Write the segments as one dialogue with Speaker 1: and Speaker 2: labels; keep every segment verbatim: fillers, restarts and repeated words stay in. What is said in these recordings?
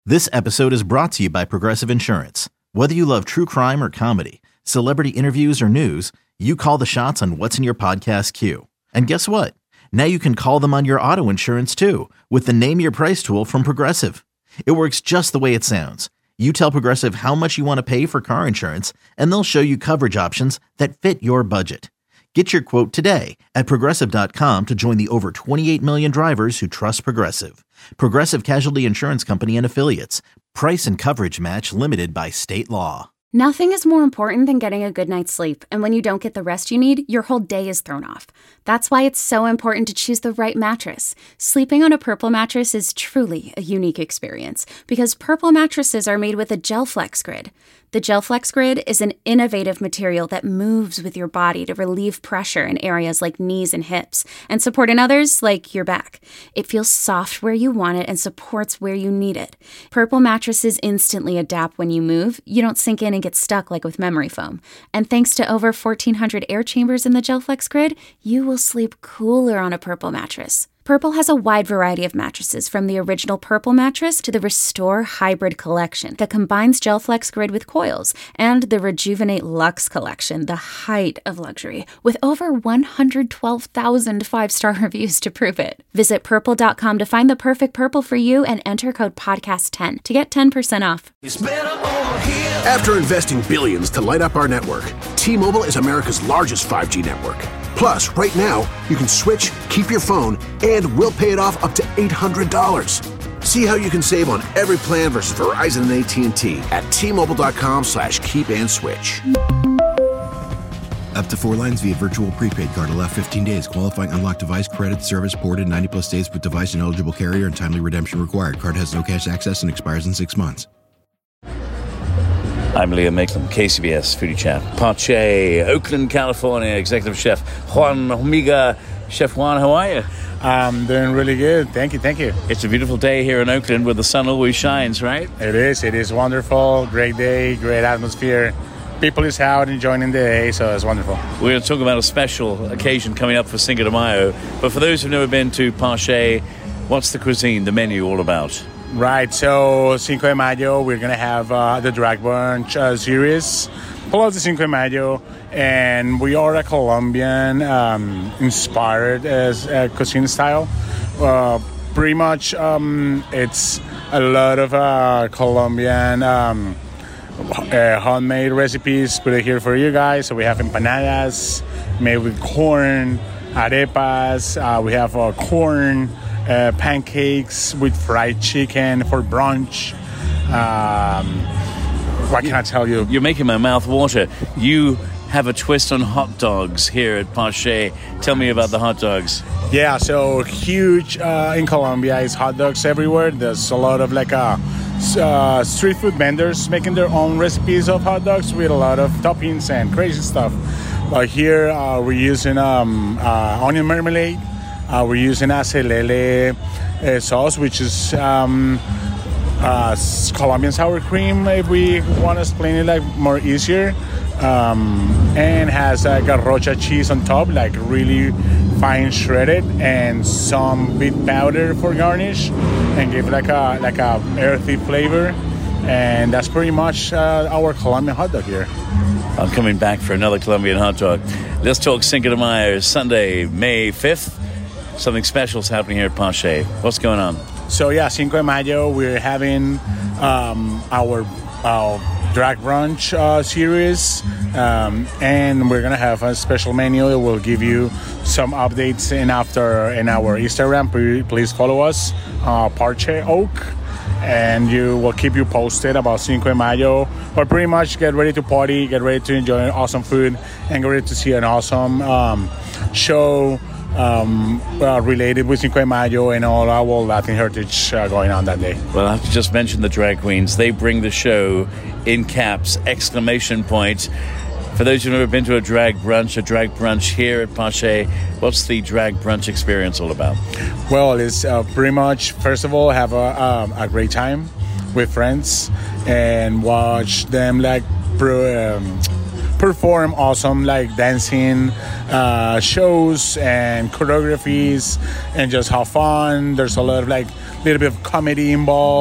Speaker 1: This episode is brought to you by Progressive Insurance. Whether you love true crime or comedy, celebrity interviews or news, you call the shots on what's in your podcast queue. And guess what? Now you can call them on your auto insurance too with the Name Your Price tool from Progressive. It works just the way it sounds. You tell Progressive how much you want to pay for car insurance, and they'll show you coverage options that fit your budget. Get your quote today at Progressive dot com to join the over twenty-eight million drivers who trust Progressive. Progressive Casualty Insurance Company and Affiliates. Price and coverage match limited by state law.
Speaker 2: Nothing is more important than getting a good night's sleep, and when you don't get the rest you need, your whole day is thrown off. That's why it's so important to choose the right mattress. Sleeping on a Purple mattress is truly a unique experience because Purple mattresses are made with a GelFlex grid. The GelFlex grid is an innovative material that moves with your body to relieve pressure in areas like knees and hips and support in others like your back. It feels soft where you want it and supports where you need it. Purple mattresses instantly adapt when you move. You don't sink in and get stuck like with memory foam. And thanks to over fourteen hundred air chambers in the GelFlex grid, you will sleep cooler on a Purple mattress. Purple has a wide variety of mattresses, from the original Purple mattress to the Restore Hybrid collection that combines GelFlex grid with coils, and the Rejuvenate Luxe collection, the height of luxury, with over one hundred twelve thousand five-star reviews to prove it. Visit purple dot com to find the perfect Purple for you and enter code podcast ten to get ten percent off.
Speaker 3: After investing billions to light up our network, T-Mobile is America's largest five G network. Plus, right now, you can switch, keep your phone, and we'll pay it off up to eight hundred dollars. See how you can save on every plan versus Verizon and A T and T at T-Mobile.com slash keep and switch.
Speaker 4: Up to four lines via virtual prepaid card. Allow fifteen days. Qualifying unlocked device credit service ported ninety plus days with device and eligible carrier and timely redemption required. Card has no cash access and expires in six months.
Speaker 5: I'm Liam Maitland, K C B S Foodie Chat. Pache, Oakland, California, Executive Chef Juan Hormiga. Chef Juan, how are you?
Speaker 6: I'm doing really good. Thank you, thank you.
Speaker 5: It's a beautiful day here in Oakland where the sun always shines, right?
Speaker 6: It is. It is wonderful. Great day, great atmosphere. People is out enjoying the day, so it's wonderful.
Speaker 5: We're going to talk about a special occasion coming up for Cinco de Mayo. But for those who've never been to Pache, what's the cuisine, the menu all about?
Speaker 6: Right, so Cinco de Mayo, we're going to have uh, the Drag Brunch uh, series, plus the Cinco de Mayo, and we are a Colombian um, inspired as uh, cuisine style. Uh, pretty much, um, it's a lot of uh, Colombian um, uh, homemade recipes put it here for you guys. So we have empanadas made with corn, arepas, uh, we have uh, corn, Uh, pancakes with fried chicken for brunch. Um, what can I tell you?
Speaker 5: You're making my mouth water. You have a twist on hot dogs here at Pache. Tell me about the hot dogs.
Speaker 6: Yeah, so huge uh, in Colombia is hot dogs everywhere. There's a lot of like uh, uh, street food vendors making their own recipes of hot dogs with a lot of toppings and crazy stuff. But here uh, we're using um, uh, onion marmalade. Uh, we're using acelele uh, sauce, which is um, uh, Colombian sour cream, if we want to explain it like more easier, um, and has uh, garrocha cheese on top, like really fine shredded, and some beet powder for garnish, and give like a like a earthy flavor. And that's pretty much uh, our Colombian hot dog here.
Speaker 5: I'm coming back for another Colombian hot dog. Let's talk Cinco de Mayo, Sunday, May fifth. Something special is happening here at Pache. What's going on?
Speaker 6: So yeah, Cinco de Mayo, we're having um, our, our Drag Brunch uh, series, um, and we're gonna have a special menu that will give you some updates in after in our Instagram. Please follow us, uh, Pache Oak, and you will keep you posted about Cinco de Mayo. But pretty much get ready to party, get ready to enjoy awesome food, and get ready to see an awesome um, show. Um, uh, related with Cinco de Mayo and all our Latin heritage uh, going on that day.
Speaker 5: Well, I have to just mention the drag queens. They bring the show in caps, exclamation point. For those who've never been to a drag brunch, a drag brunch here at Pache, what's the drag brunch experience all about?
Speaker 6: Well, it's uh, pretty much, first of all, have a, um, a great time with friends and watch them like pro, um, perform awesome like dancing uh, shows and choreographies and just have fun. There's a lot of like little bit of comedy involved.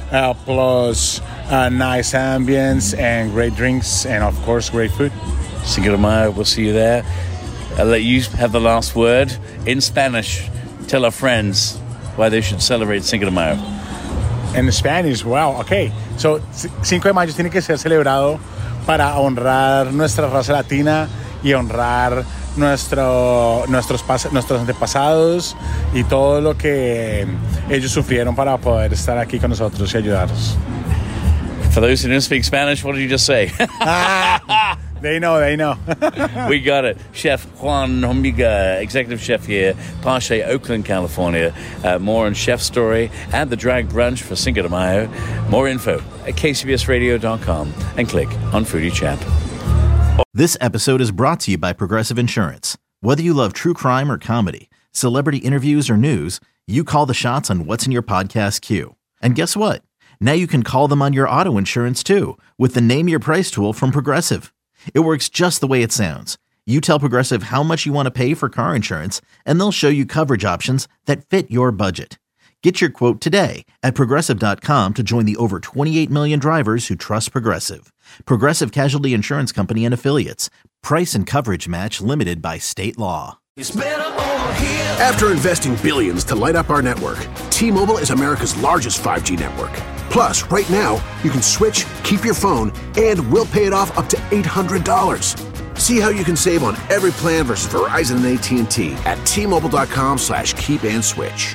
Speaker 6: uh, plus uh, nice ambience and great drinks, and of course, great food.
Speaker 5: Cinco de Mayo, we'll see you there. I'll let you have the last word. In Spanish, tell our friends why they should celebrate Cinco de Mayo.
Speaker 6: In Spanish, wow, okay. So, Cinco de Mayo tiene que ser celebrado para honrar nuestra raza latina y honrar nuestro, nuestros, nuestros antepasados y todo lo que ellos sufrieron para poder estar aquí con nosotros y ayudarnos.
Speaker 5: For those who don't speak Spanish, what did you just say?
Speaker 6: They know, they know.
Speaker 5: We got it. Chef Juan Hormiga, executive chef here, Pache, Oakland, California. Uh, more on Chef's story and the drag brunch for Cinco de Mayo. More info at K C B S radio dot com and click on Foodie Champ.
Speaker 1: This episode is brought to you by Progressive Insurance. Whether you love true crime or comedy, celebrity interviews or news, you call the shots on what's in your podcast queue. And guess what? Now you can call them on your auto insurance too with the Name Your Price tool from Progressive. It works just the way it sounds. You tell Progressive how much you want to pay for car insurance, and they'll show you coverage options that fit your budget. Get your quote today at Progressive dot com to join the over twenty-eight million drivers who trust Progressive. Progressive Casualty Insurance Company and Affiliates. Price and coverage match limited by state law.
Speaker 3: After investing billions to light up our network, T-Mobile is America's largest five G network. Plus, right now, you can switch, keep your phone, and we'll pay it off up to eight hundred dollars. See how you can save on every plan versus Verizon and A T and T at T-Mobile.com slash keep and switch.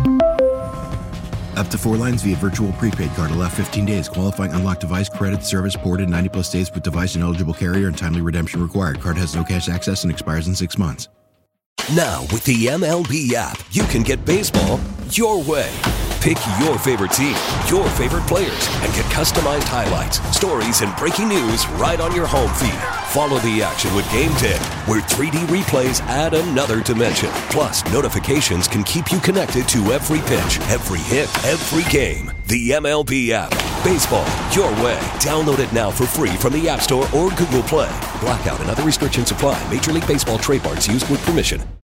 Speaker 4: Up to four lines via virtual prepaid card. Allow fifteen days. Qualifying unlocked device credit service ported ninety plus days with device and eligible carrier and timely redemption required. Card has no cash access and expires in six months.
Speaker 7: Now, with the M L B app, you can get baseball your way. Pick your favorite team, your favorite players, and get customized highlights, stories, and breaking news right on your home feed. Follow the action with Game ten, where three D replays add another dimension. Plus, notifications can keep you connected to every pitch, every hit, every game. The M L B app. Baseball your way. Download it now for free from the App Store or Google Play. Blackout and other restrictions apply. Major League Baseball trademarks used with permission.